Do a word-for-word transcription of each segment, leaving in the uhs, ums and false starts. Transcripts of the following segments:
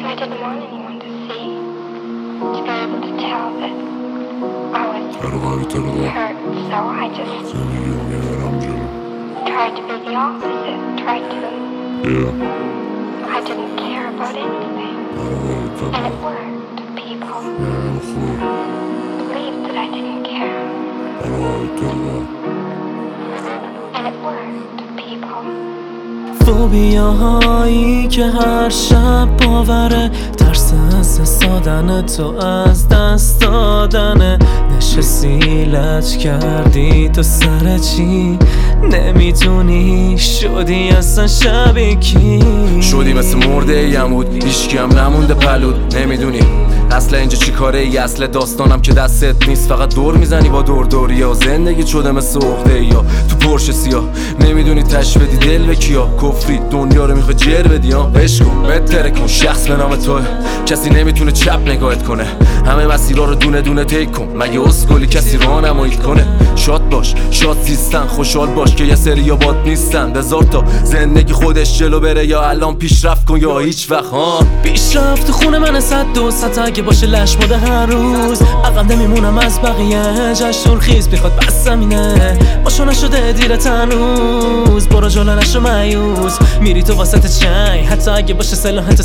I didn't want anyone to see, to be able to tell that I was hurt, so I just tried to be the opposite, tried to... Yeah. I didn't care about anything, and it worked, people. Believed that I didn't care, and it worked, people. فوبیاهایی که هر شب باوره، ترس از دست دادن تو، از دست دادن. نشستی لج کردی تو سر چی؟ نمیتونی شدی اصلا شبیه کی؟ شدی مثل مرده ایم بود، هیچکی هم نمونده پلود. نمیدونی اصل اینجا چی کاره ای، اصل داستانم که دستت نیست، فقط دور میزنی با دور دوری ها. زندگی شده مثل عقده یا تو پرش سیاه، نمیدونی تش بدی دل به کیا. کفری دنیا رو میخوای جر بدی ها، عشق کن بهتره کن، شخص به نام توه، کسی نمیتونه چپ نگاهت کنه. همه مسیرها رو دونه دونه طی کن، مگه اسکلی کسی راهنماییت کنه؟ شاد باش، شاد زیستن، خوشحال باش که یه سری یا باد نیستن. بذار تا زندگی خودش جلو بره، یا الان پیشرفت کن یا هیچ وقت. ها پیشرفت خونه من صد و صد اگه باشه لش مده هر روز. عقب نمیمونم از بقیه، جشن خیز بیخواد بس زمینه، باشو نشده دیرت هنوز. برو جلو نشو مایوس، میری تو واسط چنگ، حتی اگه باشه سلاحت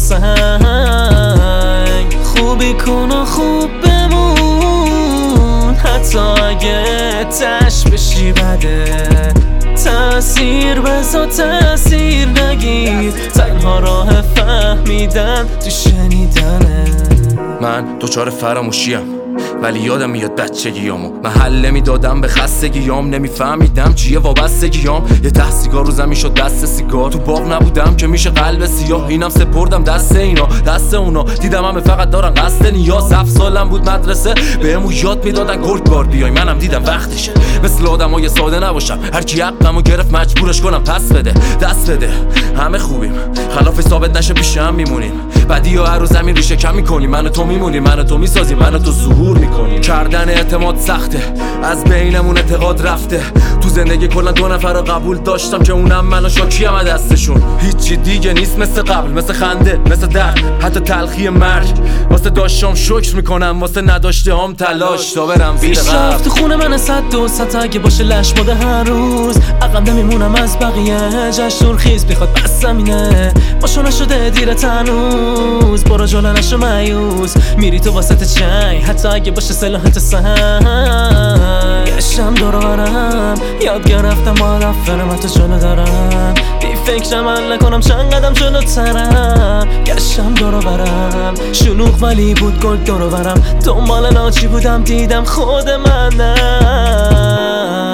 سنگ. خوبی کن و خوب بمون، حتی اگه تش بشی بده. تأثیر بذار تأثیر نگیر، تنها راه فهمیدن تو شنیدنه. من دوچار فراموشیم ولی یادم میاد بچگیامو، محل نمیدادم به خستگیام، نمیفهمیدم چیه وابستگیام. یه ته سیگار رو زمین شد دست سیگار، تو باغ نبودم که میشه قلب سیاه. اینم سپردم دست اینا، دست اونا، دیدم همه فقط دارن قصد نیاز. هفت سالم بود مدرسه بهمون یاد میدادن گرگ بار بیای، منم دیدم وقتشه مثل آدمای ساده نباشم. هرکی حقمو گرفت مجبورش کنم پس بده، دست بده. همه خوبیم خلاف ثابت نشه پیش هم میمونیم، بعدی ها هر روز زمین ریشه کم میکنیم. من و تو میمونیم، من و تو میسازیم، من و تو ظهور میکنیم. کردن اعتماد سخته، از بینمون اعتقاد رفته. تو زندگی کلا دو نفر رو قبول داشتم که اونم من و شاکی هم دستشون. هیچی دیگه نیست مثل قبل، مثل خنده، مثل درد، حتی تلخی مرگ. واسه داشتم شکر میکنم، واسه نداشته هم تلاش تا برم زیر قبل. پیشرفت خونه من صد و صد اگه باشه لش مده هر روز. عقب نمیمونم از بقیه، جشن خیز بیخواد بس زمینه، باشو نشده دیرت هنوز. برو جلو نشو مایوس، میری تو واسط چنگ، حتی اگه باشه سلاحت سنگ. گشتم دور برم، یاد گرفتم آدم من تو جلو دارم. بی فکرم حل نکنم چند قدم جلوترم. گشتم دور برم، شلوغ ولی بود گل دور برم. دنبال ناچی بودم دیدم خود منم.